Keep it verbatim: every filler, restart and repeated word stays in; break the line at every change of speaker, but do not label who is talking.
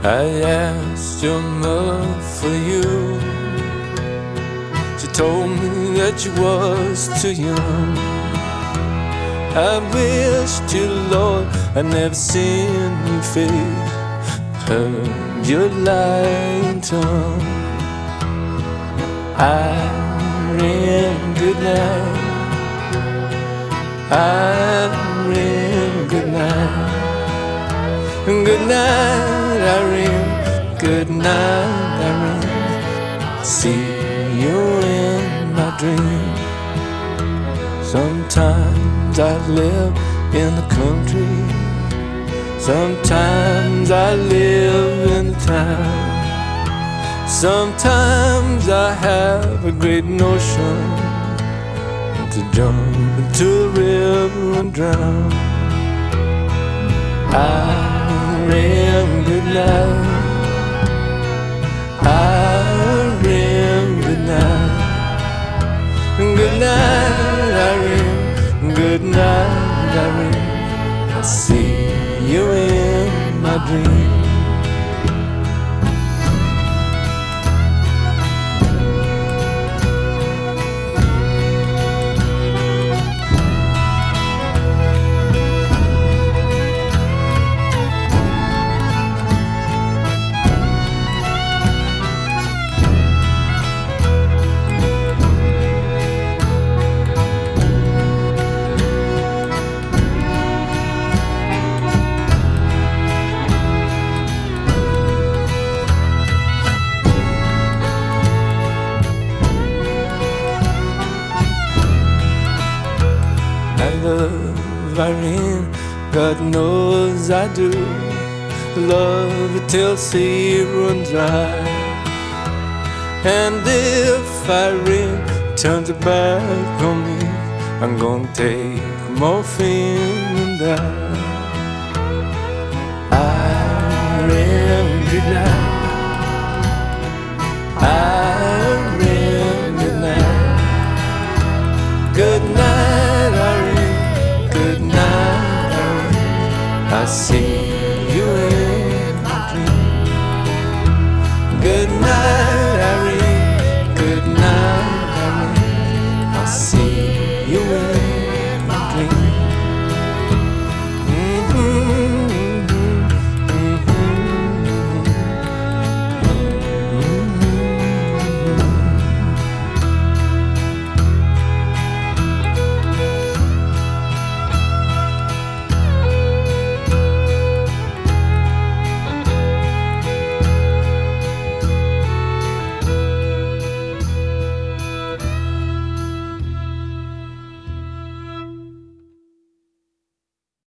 I asked your mother for you. She told me that you was too young. I wish to the Lord I'd never seen you face, heard your lying tongue. Irene, good night. Irene, good night. Good night, Irene. Good night, Irene. See you in my dreams. Sometimes I live in the country, sometimes I live in the town. Sometimes I have a great notion to jump into the river and drown. Irene, good night. Irene, good night. Good night, Irene. Good night, Irene. I see you in my dreams. I love Irene, God knows I do. Love it till sea runs dry. And if Irene turns her back on me, I'm gonna take morphine and die. Irene, good night.